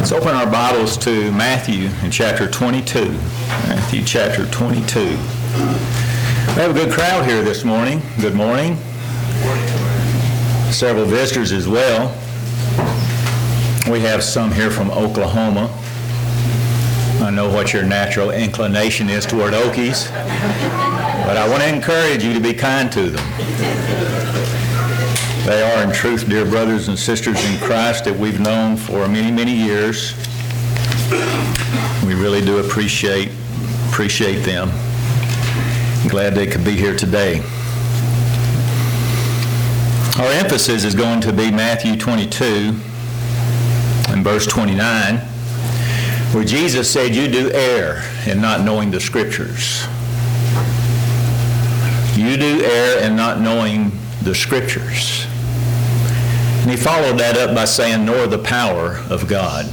Let's open our Bibles to Matthew in chapter 22. Matthew chapter 22. We have a good crowd here this morning. Good morning. Several visitors as well. We have some here from Oklahoma. I know what your natural inclination is toward Okies, but I want to encourage you to be kind to them. They are, in truth, dear brothers and sisters in Christ that we've known for many, many years. We really do appreciate them. I'm glad they could be here today. Our emphasis is going to be Matthew 22 and verse 29, where Jesus said, "You do err in not knowing the Scriptures." You do err in not knowing the Scriptures. And he followed that up by saying, "Nor the power of God."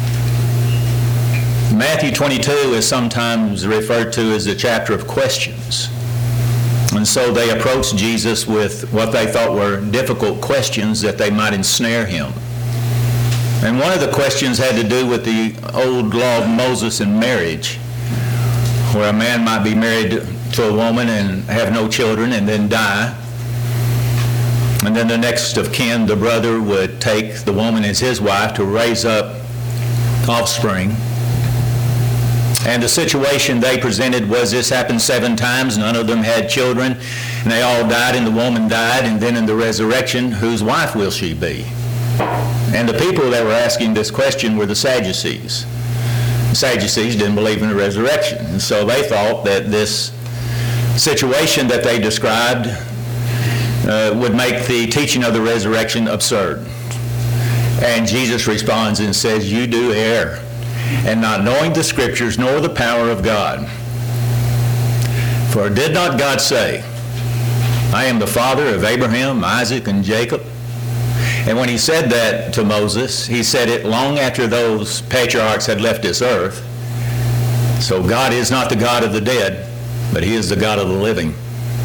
Matthew 22 is sometimes referred to as the chapter of questions. And so they approached Jesus with what they thought were difficult questions that they might ensnare him. And one of the questions had to do with the old law of Moses in marriage, where a man might be married to a woman and have no children and then die. And then the next of kin, the brother, would take the woman as his wife to raise up offspring. And the situation they presented was this happened 7 times, none of them had children, and they all died, and the woman died, and then in the resurrection, whose wife will she be? And the people that were asking this question were the Sadducees. The Sadducees didn't believe in the resurrection, and so they thought that this situation that they described would make the teaching of the resurrection absurd. And Jesus responds and says, "You do err, and not knowing the Scriptures nor the power of God. For did not God say, I am the father of Abraham, Isaac, and Jacob?" And when he said that to Moses, he said it long after those patriarchs had left this earth. So God is not the God of the dead, but he is the God of the living.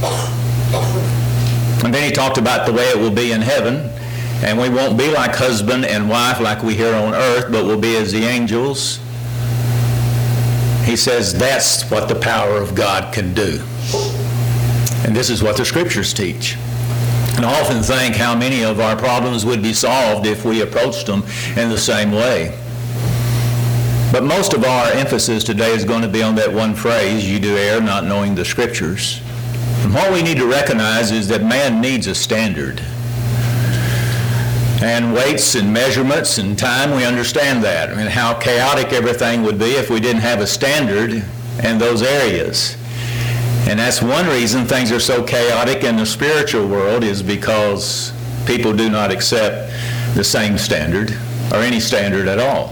And then he talked about the way it will be in heaven, and we won't be like husband and wife like we here on earth, but we'll be as the angels. He says that's what the power of God can do. And this is what the Scriptures teach. And I often think how many of our problems would be solved if we approached them in the same way. But most of our emphasis today is going to be on that one phrase, "You do err, not knowing the Scriptures." And what we need to recognize is that man needs a standard. And weights and measurements and time, we understand that. And how chaotic everything would be if we didn't have a standard in those areas. And that's one reason things are so chaotic in the spiritual world, is because people do not accept the same standard or any standard at all.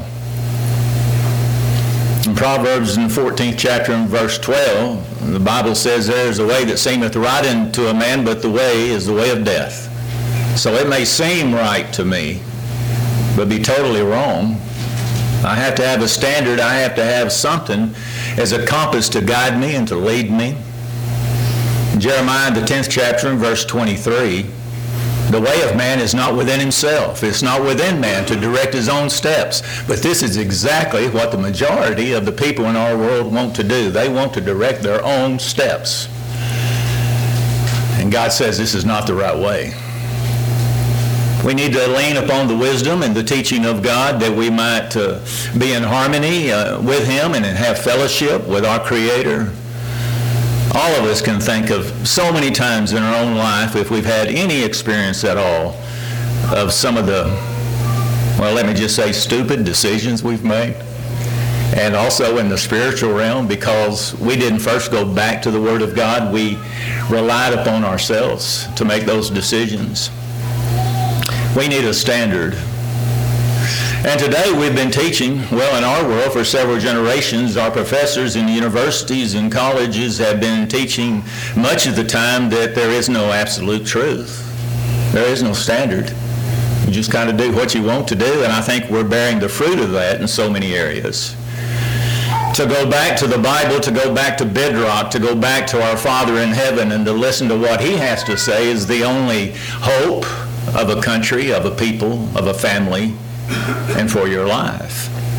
In Proverbs in the 14th chapter in verse 12, the Bible says, "There is a way that seemeth right unto a man, but the way is the way of death." So it may seem right to me, but be totally wrong. I have to have a standard. I have to have something as a compass to guide me and to lead me. In Jeremiah, the 10th chapter in verse 23, "The way of man is not within himself." It's not within man to direct his own steps. But this is exactly what the majority of the people in our world want to do. They want to direct their own steps. And God says this is not the right way. We need to lean upon the wisdom and the teaching of God that we might be in harmony with Him and have fellowship with our Creator. All of us can think of so many times in our own life, if we've had any experience at all, of some of the, well, let me just say, stupid decisions we've made. And also in the spiritual realm, because we didn't first go back to the Word of God, we relied upon ourselves to make those decisions. We need a standard. And today we've been teaching, well, in our world for several generations, our professors in universities and colleges have been teaching much of the time that there is no absolute truth. There is no standard. You just kind of do what you want to do, and I think we're bearing the fruit of that in so many areas. To go back to the Bible, to go back to bedrock, to go back to our Father in heaven and to listen to what He has to say is the only hope of a country, of a people, of a family, and for your life.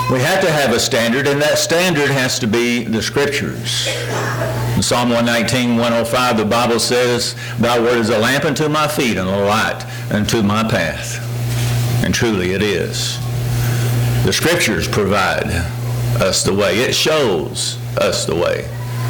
We have to have a standard, and that standard has to be the Scriptures. In Psalm 119, 105, the Bible says, "Thy word is a lamp unto my feet and a light unto my path." And truly it is. The Scriptures provide us the way. It shows us the way.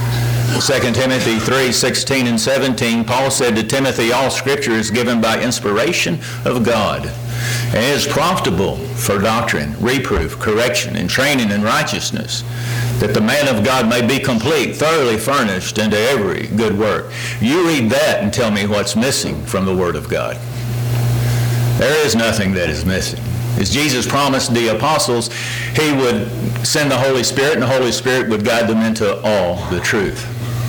2 Timothy 3, 16 and 17, Paul said to Timothy, "All Scripture is given by inspiration of God, and is profitable for doctrine, reproof, correction, and training in righteousness, that the man of God may be complete, thoroughly furnished unto every good work." You read that and tell me what's missing from the Word of God. There is nothing that is missing. As Jesus promised the apostles, he would send the Holy Spirit, and the Holy Spirit would guide them into all the truth.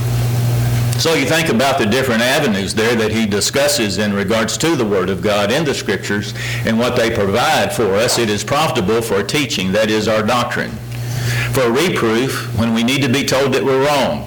So you think about the different avenues there that he discusses in regards to the Word of God in the Scriptures and what they provide for us. It is profitable for teaching, that is our doctrine. For reproof, when we need to be told that we're wrong.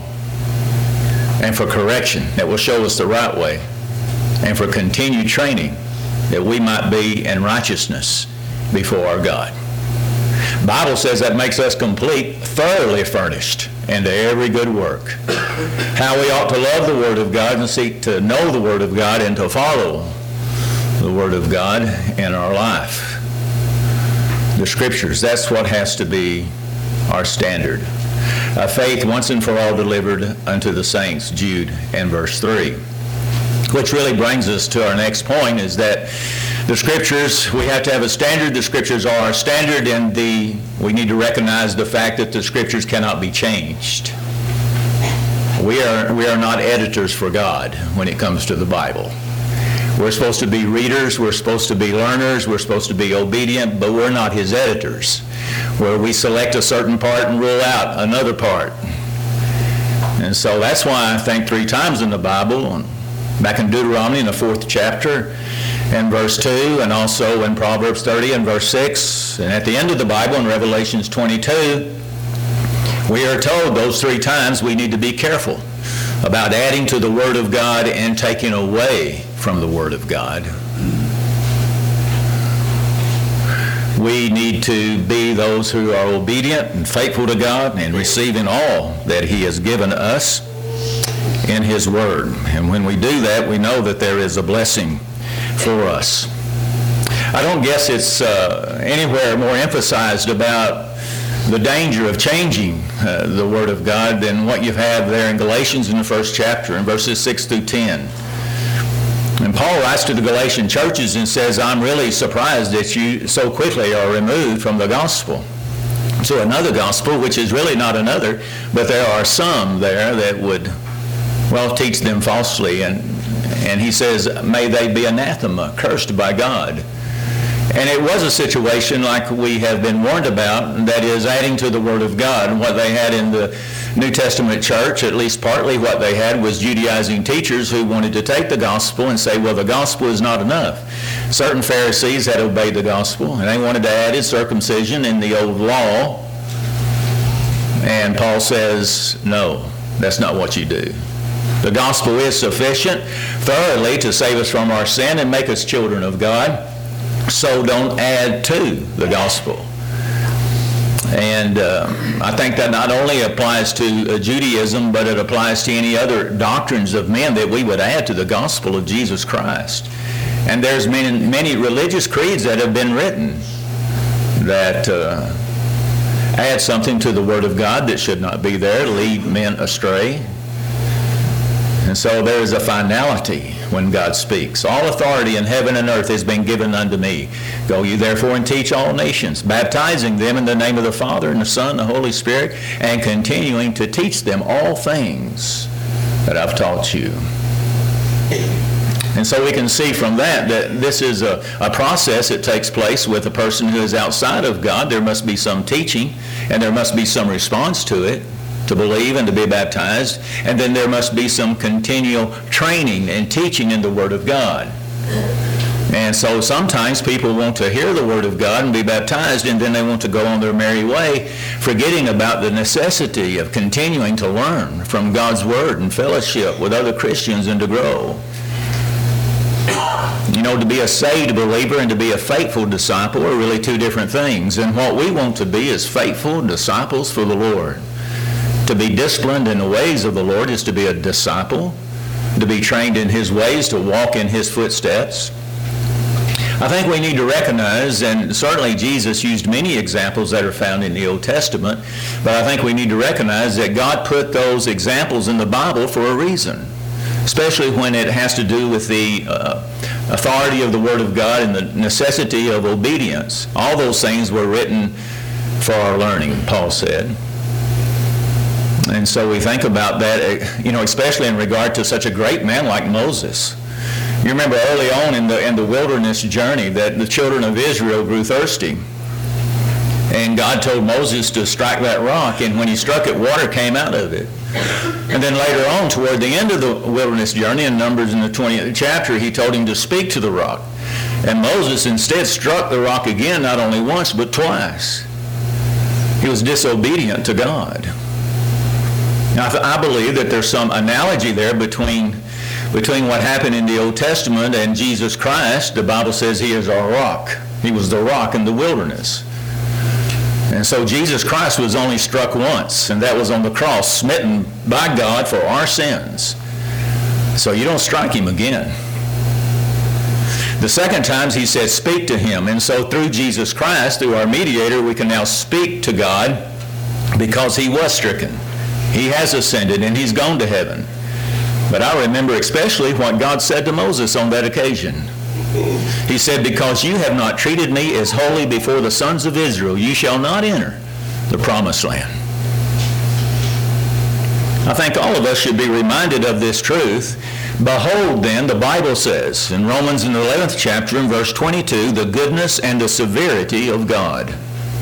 And for correction, that will show us the right way. And for continued training, that we might be in righteousness before our God. The Bible says that makes us complete, thoroughly furnished into every good work. How we ought to love the Word of God and seek to know the Word of God and to follow the Word of God in our life. The Scriptures, that's what has to be our standard. A faith once and for all delivered unto the saints, Jude and verse 3. Which really brings us to our next point, is that the Scriptures, we have to have a standard. The Scriptures are our standard, and we need to recognize the fact that the Scriptures cannot be changed. We are not editors for God when it comes to the Bible. We're supposed to be readers, we're supposed to be learners, we're supposed to be obedient, but we're not his editors, where we select a certain part and rule out another part. And so that's why I think 3 times in the Bible, back in Deuteronomy in the 4th chapter and verse 2, and also in Proverbs 30 and verse 6, and at the end of the Bible in Revelations 22, we are told those 3 times we need to be careful about adding to the Word of God and taking away from the Word of God. We need to be those who are obedient and faithful to God and receiving all that he has given us in his Word. And when we do that, we know that there is a blessing for us. I don't guess it's anywhere more emphasized about the danger of changing the Word of God than what you have there in Galatians in the 1st chapter in verses 6 through 10. And Paul writes to the Galatian churches and says, "I'm really surprised that you so quickly are removed from the gospel to another gospel, which is really not another, but there are some there that would, teach them falsely." And he says, "May they be anathema, cursed by God." And it was a situation like we have been warned about, that is adding to the Word of God. And what they had in the New Testament church, at least partly what they had, was Judaizing teachers who wanted to take the gospel and say, well, the gospel is not enough. Certain Pharisees had obeyed the gospel, and they wanted to add circumcision in the old law. And Paul says, no, that's not what you do. The gospel is sufficient thoroughly to save us from our sin and make us children of God. So don't add to the gospel. And I think that not only applies to Judaism, but it applies to any other doctrines of men that we would add to the gospel of Jesus Christ. And there's many religious creeds that have been written that add something to the Word of God that should not be there, lead men astray. And so there is a finality when God speaks. All authority in heaven and earth has been given unto me. Go ye therefore and teach all nations, baptizing them in the name of the Father and the Son and the Holy Spirit, and continuing to teach them all things that I've taught you. And so we can see from that this is a process that takes place with a person who is outside of God. There must be some teaching, and there must be some response to it, to believe and to be baptized, and then there must be some continual training and teaching in the Word of God. And so sometimes people want to hear the Word of God and be baptized, and then they want to go on their merry way, forgetting about the necessity of continuing to learn from God's Word and fellowship with other Christians and to grow. You know, to be a saved believer and to be a faithful disciple are really two different things. And what we want to be is faithful disciples for the Lord. To be disciplined in the ways of the Lord is to be a disciple, to be trained in His ways, to walk in His footsteps. I think we need to recognize, and certainly Jesus used many examples that are found in the Old Testament, but I think we need to recognize that God put those examples in the Bible for a reason, especially when it has to do with the authority of the Word of God and the necessity of obedience. All those things were written for our learning, Paul said. And so we think about that, you know, especially in regard to such a great man like Moses. You remember early on in the wilderness journey that the children of Israel grew thirsty. And God told Moses to strike that rock, and when he struck it, water came out of it. And then later on, toward the end of the wilderness journey, in Numbers in the 20th chapter, he told him to speak to the rock. And Moses instead struck the rock again, not only once, but twice. He was disobedient to God. Now, I believe that there's some analogy there between what happened in the Old Testament and Jesus Christ. The Bible says He is our rock. He was the rock in the wilderness. And so Jesus Christ was only struck once, and that was on the cross, smitten by God for our sins. So you don't strike Him again. The second time He said, speak to Him. And so through Jesus Christ, through our mediator, we can now speak to God because He was stricken. He has ascended and He's gone to heaven. But I remember especially what God said to Moses on that occasion. He said, because you have not treated me as holy before the sons of Israel, you shall not enter the promised land. I think all of us should be reminded of this truth. Behold then, the Bible says in Romans in the 11th chapter in verse 22, the goodness and the severity of God.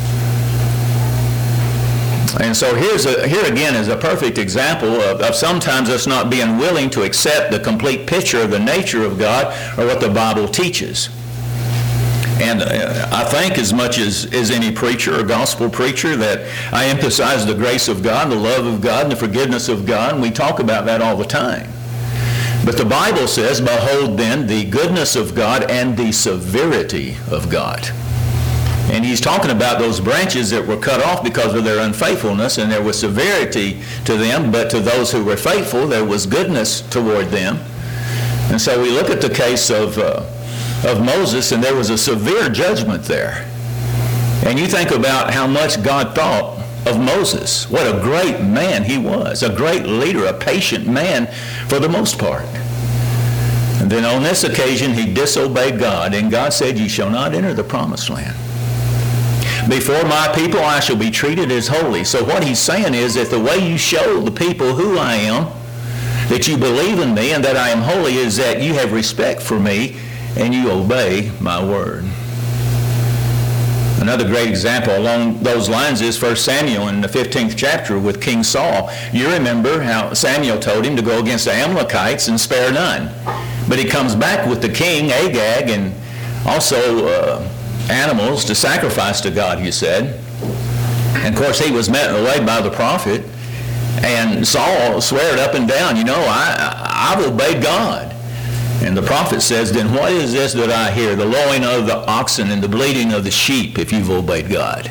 And so here again is a perfect example of sometimes us not being willing to accept the complete picture of the nature of God or what the Bible teaches. And I think as much as any preacher or gospel preacher that I emphasize the grace of God, the love of God, and the forgiveness of God, and we talk about that all the time. But the Bible says, behold then the goodness of God and the severity of God. And he's talking about those branches that were cut off because of their unfaithfulness, and there was severity to them, but to those who were faithful, there was goodness toward them. And so we look at the case of Moses, and there was a severe judgment there. And you think about how much God thought of Moses. What a great man he was, a great leader, a patient man for the most part. And then on this occasion, he disobeyed God, and God said, you shall not enter the promised land. Before my people I shall be treated as holy. So what he's saying is that the way you show the people who I am, that you believe in me and that I am holy, is that you have respect for me and you obey my word. Another great example along those lines is 1 Samuel in the 15th chapter with King Saul. You remember how Samuel told him to go against the Amalekites and spare none. But he comes back with the king, Agag, and also animals to sacrifice to God, he said. And of course he was met away by the prophet, and Saul swore up and down, I've obeyed God. And the prophet says, then what is this that I hear? The lowing of the oxen and the bleating of the sheep if you've obeyed God.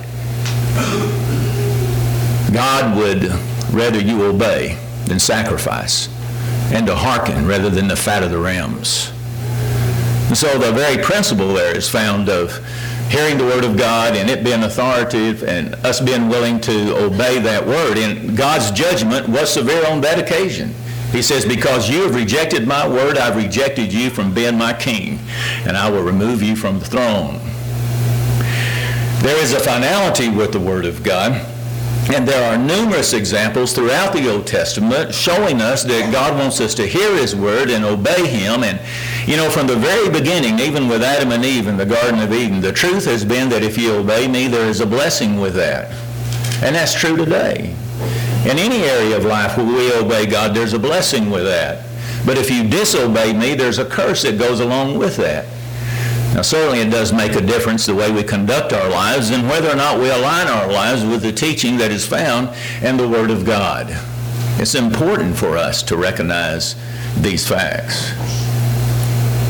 God would rather you obey than sacrifice, and to hearken rather than the fat of the rams. And so the very principle there is found of hearing the word of God and it being authoritative and us being willing to obey that word. And God's judgment was severe on that occasion. He says, because you have rejected my word, I've rejected you from being my king, and I will remove you from the throne. There is a finality with the word of God. And there are numerous examples throughout the Old Testament showing us that God wants us to hear His word and obey Him. And, from the very beginning, even with Adam and Eve in the Garden of Eden, the truth has been that if you obey me, there is a blessing with that. And that's true today. In any area of life where we obey God, there's a blessing with that. But if you disobey me, there's a curse that goes along with that. Now, certainly it does make a difference the way we conduct our lives and whether or not we align our lives with the teaching that is found in the Word of God. It's important for us to recognize these facts.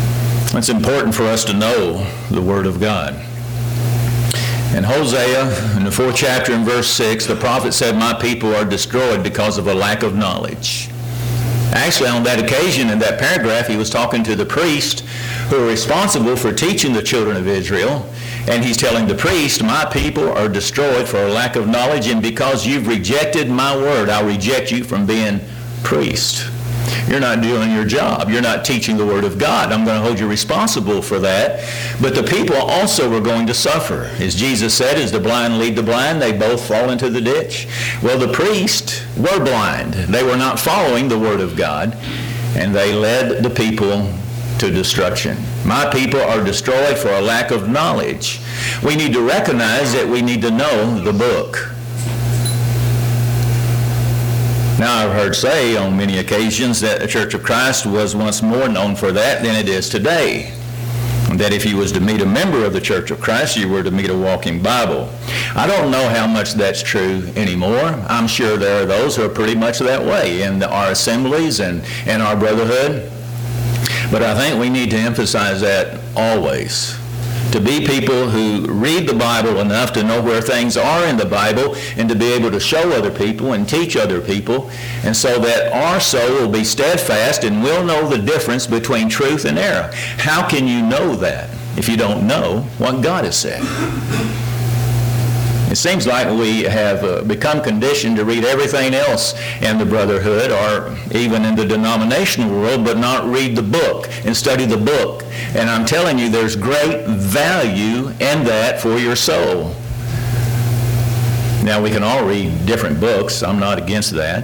It's important for us to know the Word of God. In Hosea, in the 4th chapter in verse 6, the prophet said, "My people are destroyed because of a lack of knowledge." Actually, on that occasion, in that paragraph, he was talking to the priest who are responsible for teaching the children of Israel. And he's telling the priest, "My people are destroyed for a lack of knowledge, and because you've rejected my word, I'll reject you from being priest." You're not doing your job. You're not teaching the Word of God. I'm going to hold you responsible for that. But the people also were going to suffer. As Jesus said, as the blind lead the blind, they both fall into the ditch. Well, the priests were blind. They were not following the Word of God, and they led the people to destruction. My people are destroyed for a lack of knowledge. We need to recognize that we need to know the book. Now, I've heard say on many occasions that the Church of Christ was once more known for that than it is today. That if you was to meet a member of the Church of Christ, you were to meet a walking Bible. I don't know how much that's true anymore. I'm sure there are those who are pretty much that way in our assemblies and in our brotherhood. But I think we need to emphasize that always. To be people who read the Bible enough to know where things are in the Bible and to be able to show other people and teach other people, and so that our soul will be steadfast and will know the difference between truth and error. How can you know that if you don't know what God has said? It seems like we have become conditioned to read everything else in the brotherhood or even in the denominational world, but not read the book and study the book. And I'm telling you, there's great value in that for your soul. Now, we can all read different books. I'm not against that.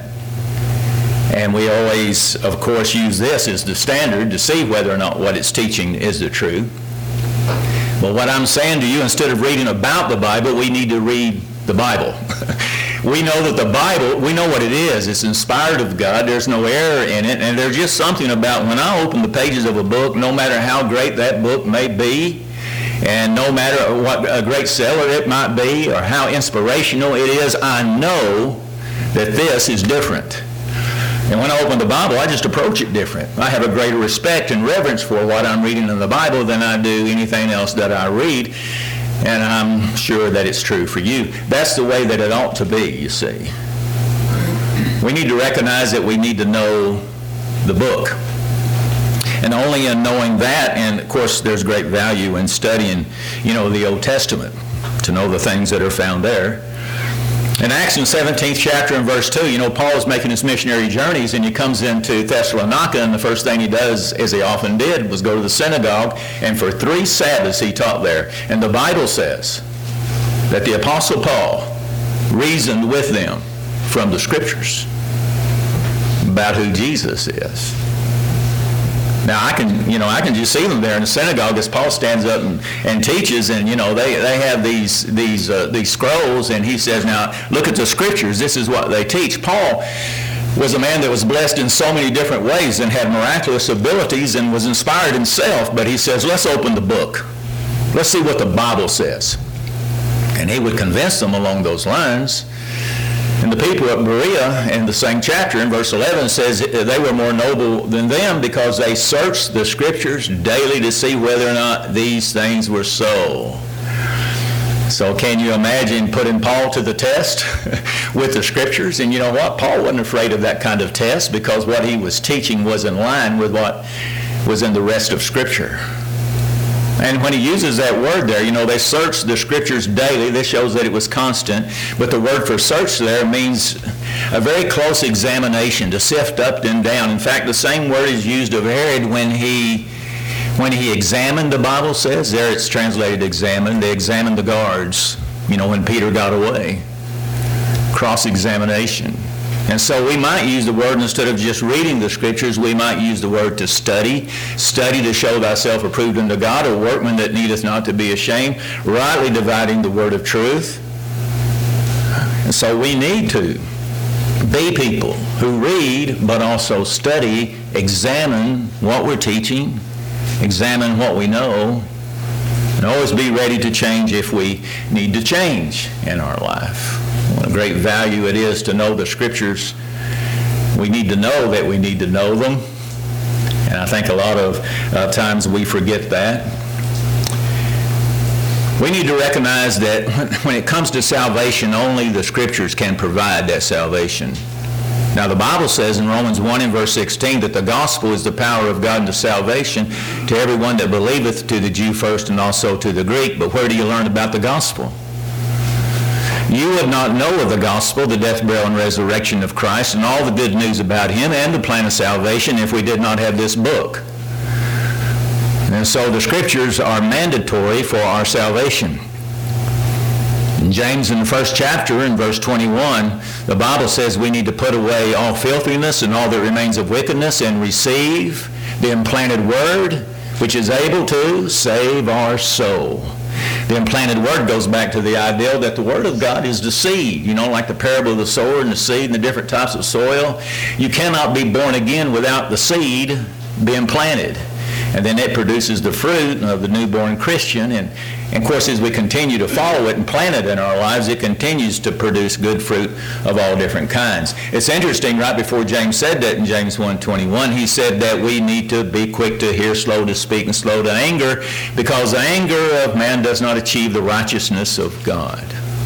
And we always, of course, use this as the standard to see whether or not what it's teaching is the truth. But what I'm saying to you, instead of reading about the Bible, we need to read the Bible. We know that the Bible, we know what it is. It's inspired of God. There's no error in it. And there's just something about when I open the pages of a book, no matter how great that book may be, and no matter what a great seller it might be, or how inspirational it is, I know that this is different. And when I open the Bible, I just approach it different. I have a greater respect and reverence for what I'm reading in the Bible than I do anything else that I read. And I'm sure that it's true for you. That's the way that it ought to be, you see. We need to recognize that we need to know the book. And only in knowing that, and of course there's great value in studying, the Old Testament, to know the things that are found there. In Acts, in the 17th chapter and verse 2, Paul is making his missionary journeys, and he comes into Thessalonica, and the first thing he does, as he often did, was go to the synagogue, and for 3 Sabbaths he taught there. And the Bible says that the Apostle Paul reasoned with them from the Scriptures about who Jesus is. Now, I can just see them there in the synagogue as Paul stands up and teaches, and, they have these scrolls, and he says, now, look at the Scriptures. This is what they teach. Paul was a man that was blessed in so many different ways and had miraculous abilities and was inspired himself, but he says, let's open the book. Let's see what the Bible says. And he would convince them along those lines. And the people of Berea, in the same chapter, in verse 11, says they were more noble than them because they searched the Scriptures daily to see whether or not these things were so. So can you imagine putting Paul to the test with the Scriptures? And you know what? Paul wasn't afraid of that kind of test because what he was teaching was in line with what was in the rest of Scripture. And when he uses that word there, they searched the Scriptures daily. This shows that it was constant. But the word for search there means a very close examination, to sift up and down. In fact, the same word is used of Herod when he examined, the Bible says. There it's translated examined. They examined the guards, when Peter got away. Cross-examination. And so we might use the word, instead of just reading the Scriptures, we might use the word to study. Study to show thyself approved unto God, a workman that needeth not to be ashamed, rightly dividing the word of truth. And so we need to be people who read, but also study, examine what we're teaching, examine what we know, and always be ready to change if we need to change in our life. What a great value it is to know the Scriptures. We need to know that we need to know them. And I think a lot of times we forget that. We need to recognize that when it comes to salvation, only the Scriptures can provide that salvation. Now, the Bible says in Romans 1 and verse 16 that the gospel is the power of God unto salvation to everyone that believeth, to the Jew first and also to the Greek. But where do you learn about the gospel? You would not know of the gospel, the death, burial, and resurrection of Christ, and all the good news about him and the plan of salvation if we did not have this book. And so the Scriptures are mandatory for our salvation. In James, in the first chapter, in verse 21, the Bible says we need to put away all filthiness and all that remains of wickedness and receive the implanted word, which is able to save our soul. The implanted word goes back to the idea that the word of God is the seed. You know, like the parable of the sower and the seed and the different types of soil. You cannot be born again without the seed being planted. And then it produces the fruit of the newborn Christian. And of course, as we continue to follow it and plant it in our lives, it continues to produce good fruit of all different kinds. It's interesting, right before James said that in James 1:21, he said that we need to be quick to hear, slow to speak, and slow to anger, because the anger of man does not achieve the righteousness of God.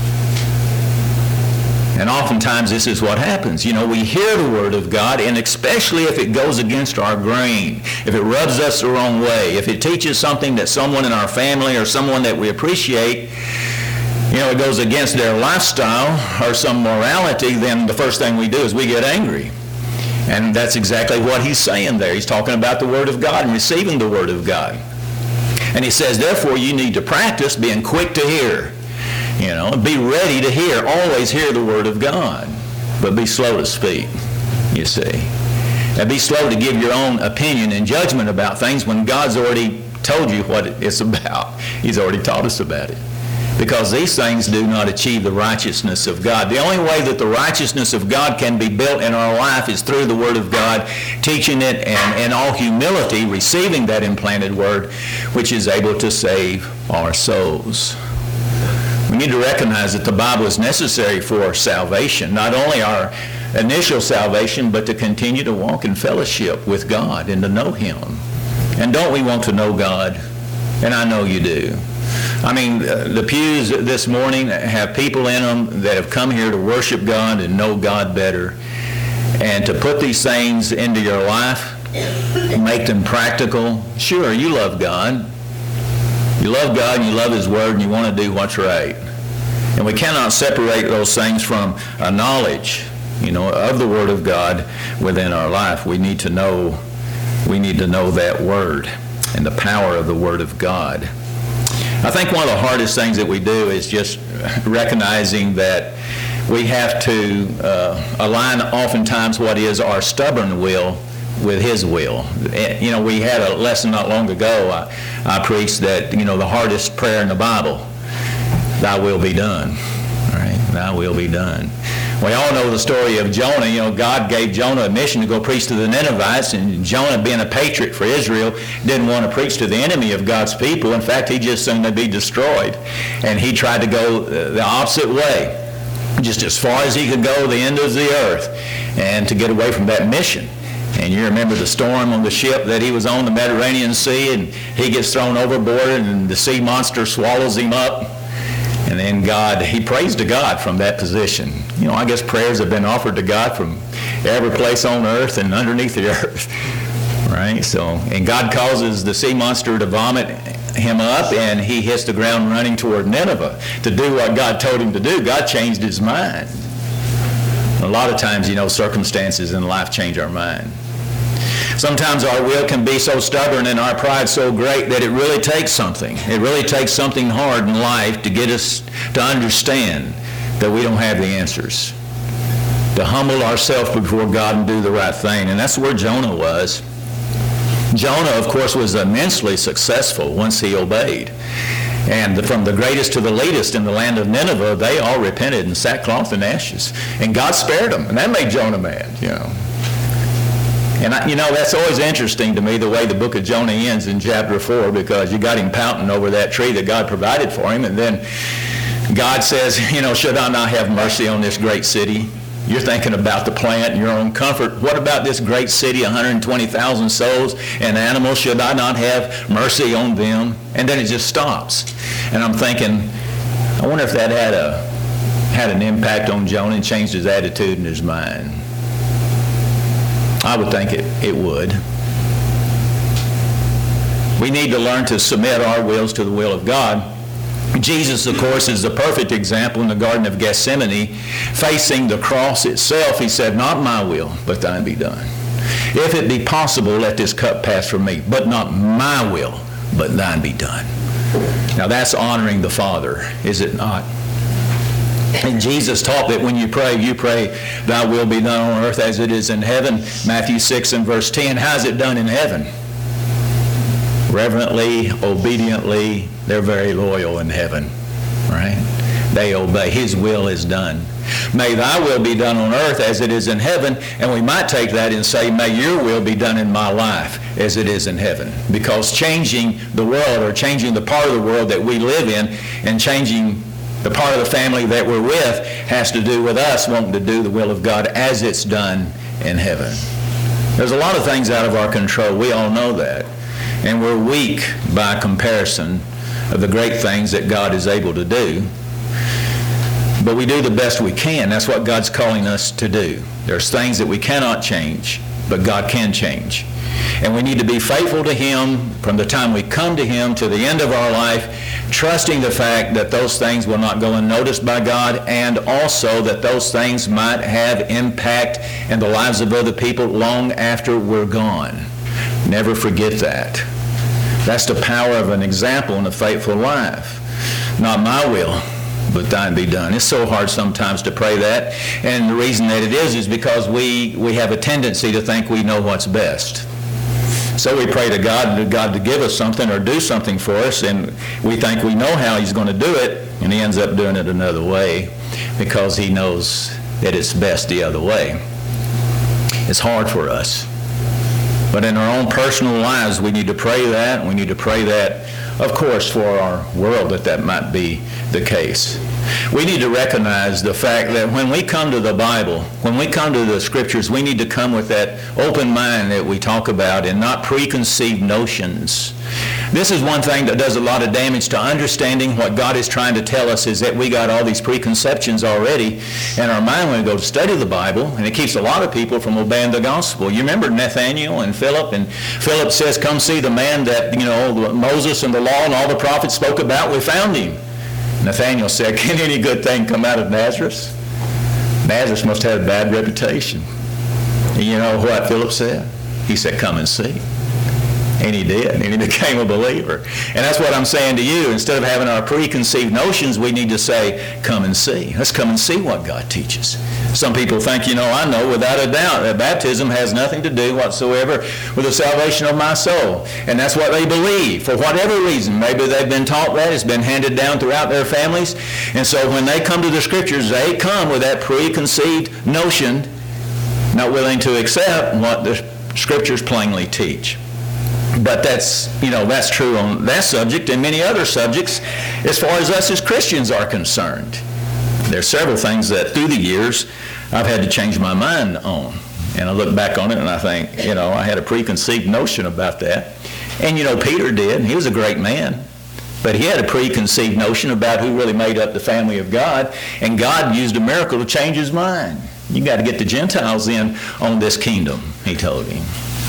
And oftentimes this is what happens. You know, we hear the Word of God, and especially if it goes against our grain, if it rubs us the wrong way, if it teaches something that someone in our family or someone that we appreciate, you know, it goes against their lifestyle or some morality, then the first thing we do is we get angry. And that's exactly what he's saying there. He's talking about the Word of God and receiving the Word of God. And he says, therefore, you need to practice being quick to hear. You know, be ready to hear. Always hear the Word of God, but be slow to speak, you see. And be slow to give your own opinion and judgment about things when God's already told you what it's about. He's already taught us about it. Because these things do not achieve the righteousness of God. The only way that the righteousness of God can be built in our life is through the Word of God, teaching it and in all humility receiving that implanted Word, which is able to save our souls. We need to recognize that the Bible is necessary for salvation, not only our initial salvation, but to continue to walk in fellowship with God and to know Him. And don't we want to know God? And I know you do. I mean, the pews this morning have people in them that have come here to worship God and know God better. And to put these things into your life, make them practical. Sure, you love God. You love God and you love His Word and you want to do what's right. And we cannot separate those things from a knowledge, you know, of the Word of God within our life. We need to know that Word and the power of the Word of God. I think one of the hardest things that we do is just recognizing that we have to align oftentimes what is our stubborn will with His will. You know, we had a lesson not long ago. I preached that, you know, the hardest prayer in the Bible, thy will be done. All right, thy will be done. We all know the story of Jonah. You know, God gave Jonah a mission to go preach to the Ninevites, and Jonah, being a patriot for Israel, didn't want to preach to the enemy of God's people. In fact, he just assumed they'd be destroyed. And he tried to go the opposite way, just as far as he could go, the end of the earth, and to get away from that mission. And you remember the storm on the ship that he was on, the Mediterranean Sea, and he gets thrown overboard, and the sea monster swallows him up. And then he prays to God from that position. You know, I guess prayers have been offered to God from every place on earth and underneath the earth. Right? So, and God causes the sea monster to vomit him up, and he hits the ground running toward Nineveh to do what God told him to do. God changed his mind. A lot of times, you know, circumstances in life change our mind. Sometimes our will can be so stubborn and our pride so great that it really takes something. It really takes something hard in life to get us to understand that we don't have the answers. To humble ourselves before God and do the right thing. And that's where Jonah was. Jonah, of course, was immensely successful once he obeyed. And from the greatest to the least in the land of Nineveh, they all repented in sackcloth and ashes. And God spared them. And that made Jonah mad, you know. And, you know, that's always interesting to me, the way the book of Jonah ends in chapter 4, because you got him pouting over that tree that God provided for him. And then God says, you know, should I not have mercy on this great city? You're thinking about the plant and your own comfort. What about this great city, 120,000 souls and animals? Should I not have mercy on them? And then it just stops. And I'm thinking, I wonder if that had an impact on Jonah and changed his attitude and his mind. I would think it would. We need to learn to submit our wills to the will of God. Jesus, of course, is the perfect example in the Garden of Gethsemane. Facing the cross itself, he said, not my will, but thine be done. If it be possible, let this cup pass from me, but not my will, but thine be done. Now that's honoring the Father, is it not? And Jesus taught that when you pray, thy will be done on earth as it is in heaven. Matthew 6 and verse 10, how's it done in heaven? Reverently, obediently, they're very loyal in heaven, right? They obey. His will is done. May thy will be done on earth as it is in heaven. And we might take that and say, may your will be done in my life as it is in heaven. Because changing the world, or changing the part of the world that we live in, and changing the part of the family that we're with, has to do with us wanting to do the will of God as it's done in heaven. There's a lot of things out of our control. We all know that. And we're weak by comparison of the great things that God is able to do. But we do the best we can. That's what God's calling us to do. There's things that we cannot change, but God can change. And we need to be faithful to Him from the time we come to Him to the end of our life, trusting the fact that those things will not go unnoticed by God, and also that those things might have impact in the lives of other people long after we're gone. Never forget that. That's the power of an example in a faithful life. Not my will, but thine be done. It's so hard sometimes to pray that. And the reason that it is because we have a tendency to think we know what's best. So we pray to God to give us something or do something for us, and we think we know how He's going to do it, and He ends up doing it another way because He knows that it's best the other way. It's hard for us. But in our own personal lives, we need to pray that. We need to pray that, of course, for our world, that might be the case. We need to recognize the fact that when we come to the Bible, when we come to the Scriptures, we need to come with that open mind that we talk about and not preconceived notions. This is one thing that does a lot of damage to understanding what God is trying to tell us, is that we got all these preconceptions already in our mind when we go to study the Bible, and it keeps a lot of people from obeying the gospel. You remember Nathaniel and Philip says, come see the man that, Moses and the law and all the prophets spoke about. We found him. Nathaniel said, can any good thing come out of Nazareth? Nazareth must have a bad reputation. And you know what Philip said? He said, come and see. And he did, and he became a believer. And that's what I'm saying to you. Instead of having our preconceived notions, we need to say, come and see. Let's come and see what God teaches. Some people think, I know without a doubt that baptism has nothing to do whatsoever with the salvation of my soul. And that's what they believe. For whatever reason, maybe they've been taught that. It's been handed down throughout their families. And so when they come to the Scriptures, they come with that preconceived notion, not willing to accept what the Scriptures plainly teach. But that's true on that subject and many other subjects as far as us as Christians are concerned. There's several things that through the years I've had to change my mind on. And I look back on it and I think, I had a preconceived notion about that. And Peter did. He was a great man. But he had a preconceived notion about who really made up the family of God. And God used a miracle to change his mind. You got to get the Gentiles in on this kingdom, he told him.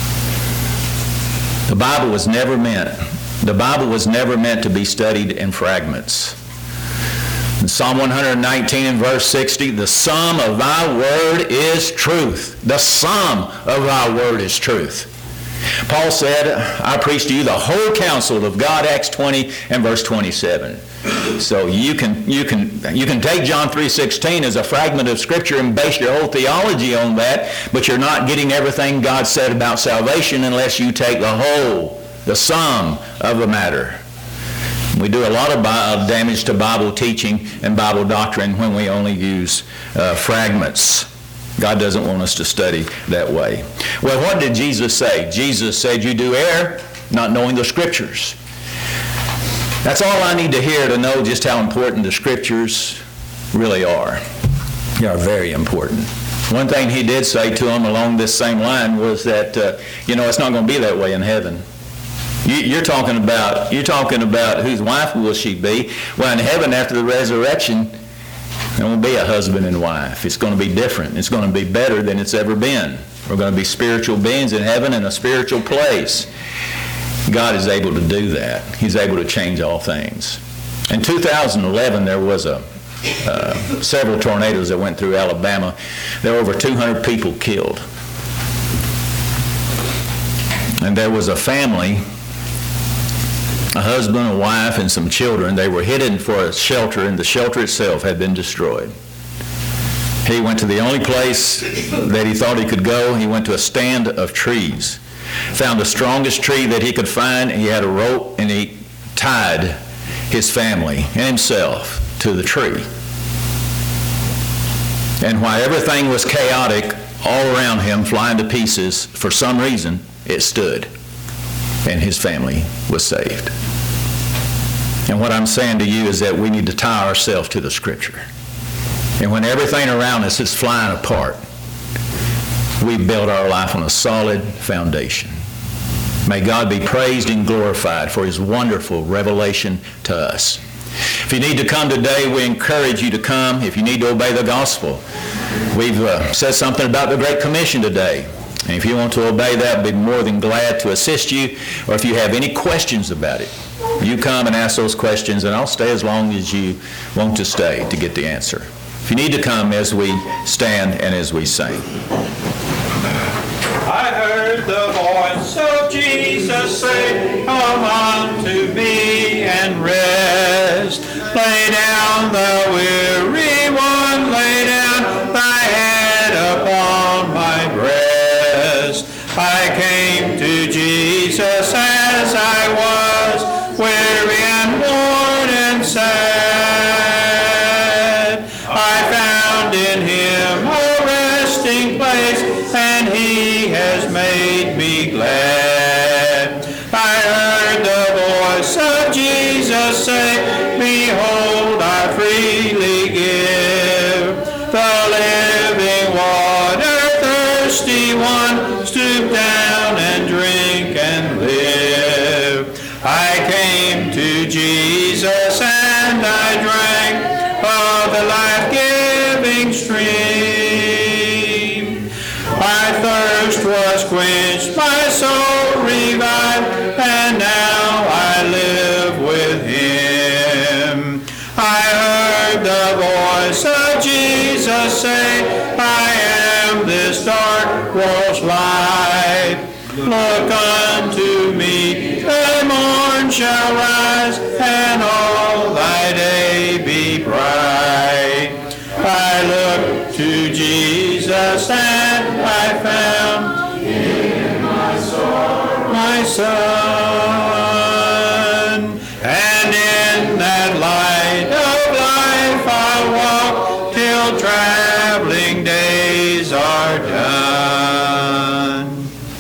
The Bible was never meant to be studied in fragments. In Psalm 119 and verse 60, the sum of thy word is truth. The sum of thy word is truth. Paul said, I preach to you the whole counsel of God, Acts 20 and verse 27. So you can take John 3:16 as a fragment of Scripture and base your whole theology on that, but you're not getting everything God said about salvation unless you take the whole, the sum of the matter. We do a lot of damage to Bible teaching and Bible doctrine when we only use fragments. God doesn't want us to study that way. Well, what did Jesus say? Jesus said, you do err, not knowing the Scriptures. That's all I need to hear to know just how important the Scriptures really are. They are very important. One thing he did say to them along this same line was that, it's not going to be that way in heaven. You're talking about whose wife will she be? Well, in heaven after the resurrection, there won't be a husband and wife. It's going to be different. It's going to be better than it's ever been. We're going to be spiritual beings in heaven in a spiritual place. God is able to do that. He's able to change all things. In 2011, there was several tornadoes that went through Alabama. There were over 200 people killed. And there was a family, a husband, a wife, and some children. They were hidden for a shelter, and the shelter itself had been destroyed. He went to the only place that he thought he could go. He went to a stand of trees, found the strongest tree that he could find. He had a rope, and he tied his family and himself to the tree. And while everything was chaotic all around him, flying to pieces, for some reason, it stood, and his family was saved. And what I'm saying to you is that we need to tie ourselves to the Scripture. And when everything around us is flying apart, we build our life on a solid foundation. May God be praised and glorified for His wonderful revelation to us. If you need to come today, we encourage you to come. If you need to obey the gospel, we've said something about the Great Commission today. And if you want to obey that, we'd be more than glad to assist you. Or if you have any questions about it, you come and ask those questions, and I'll stay as long as you want to stay to get the answer. If you need to come as we stand and as we sing. I heard the voice of Jesus say, "Come unto me and rest. Lay down the weary one, lay down thy head upon my breast." I came to Jesus as I was, weary and worn and sad. I found in Him a resting place, and He has made me glad. I heard the voice of Jesus say, "Behold, I freely give the living water, thirsty one, stoop down and drink and live." I came to Jesus and I drank of the life-giving stream. My thirst was quenched, my soul revived, and now I live with Him. I heard the voice of Jesus say, "I am this dark world's light. Look unto me, the morn shall rise, and all thy day be bright." I looked to Jesus and I found in my soul my Son. And in that light of life I'll walk till traveling days are done.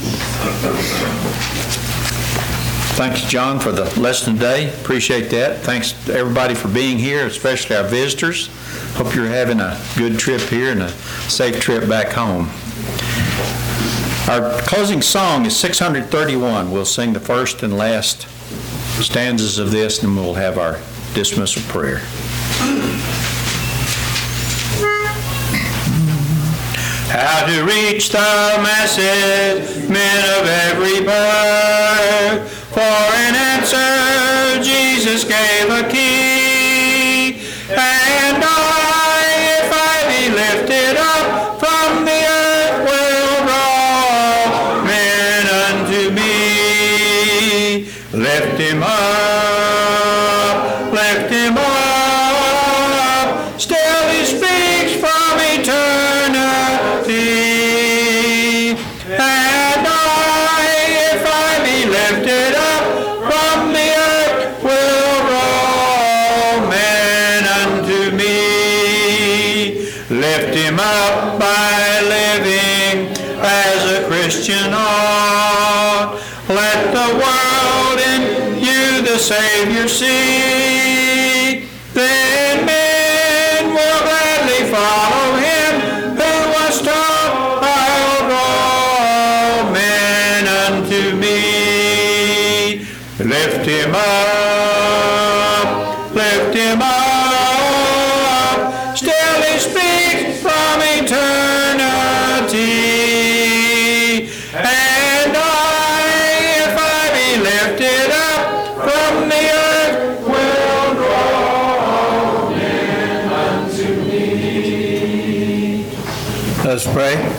Thanks, John, for the lesson today. Appreciate that. Thanks to everybody for being here, especially our visitors. Hope you're having a good trip here and a safe trip back home. Our closing song is 631. We'll sing the first and last stanzas of this, and we'll have our dismissal prayer. How to reach the masses, men of every birth. For an answer, Jesus gave a key. And I, if I be lifted up from the earth, will draw men unto me. Lift him up, lift him up. Still he speaks from eternity. And I, if I be lifted up from the earth, will draw men unto me. Lift him up by living as a Christian ought. Let the world in you the Savior see. Then men will gladly follow him who was taught up, lift him up, still he speaks from eternity. And if I be lifted up from the earth, will draw men unto me. Let's pray.